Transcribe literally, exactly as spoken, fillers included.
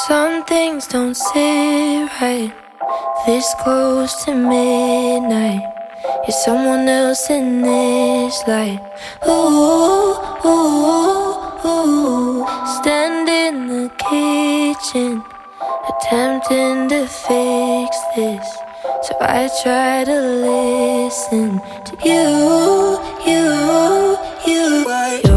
Some things don't sit right this close to midnight. You're someone else in this life. Ooh, ooh, ooh. Stand in the kitchen, attempting to fix this. So I try to listen to you, you, you.